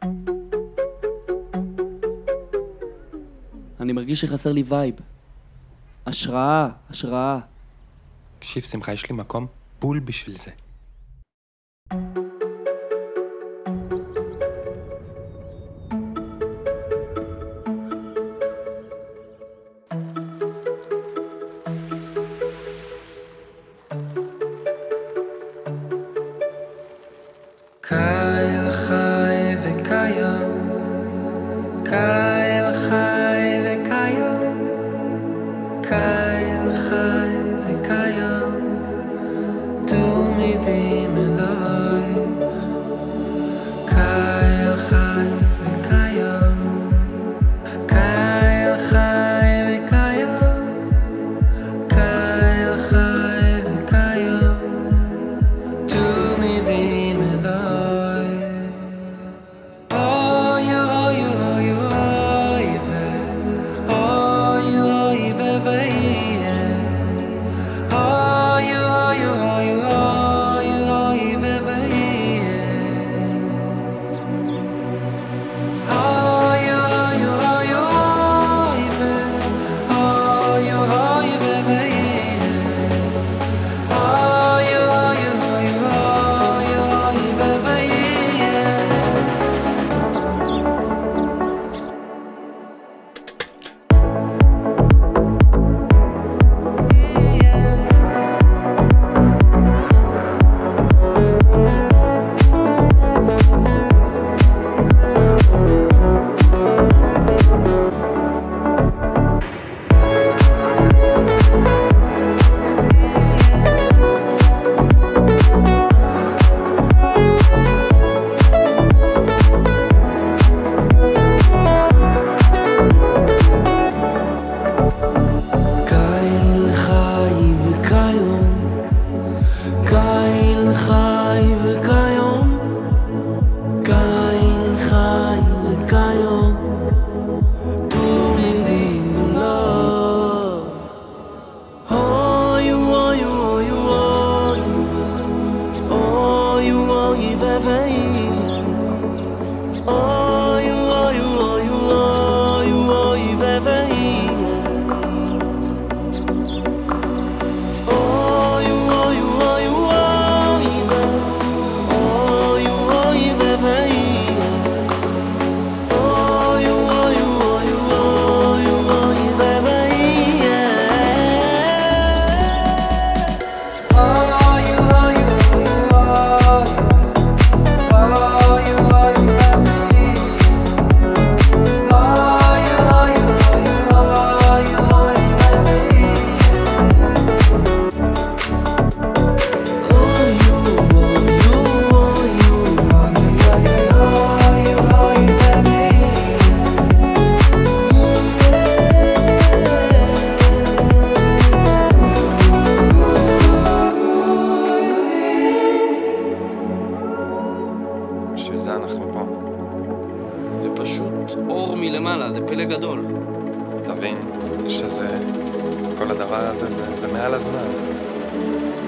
אני מרגיש שחסר לי וייב. השראה, השראה. תקשיב שמחה, יש לי מקום בול בשביל זה. קייל חי וקיים, קייל חי וקיים, קייל חי וקיים, תמידים אלייך. קייל חי וקיים, קייל חי וקיים, קייל חי וקיים, תמידים אלייך. שזה אנחנו פה. זה פשוט אור מלמעלה, זה פלא גדול. תבין שזה, כל הדבר הזה, זה מעל הזמן.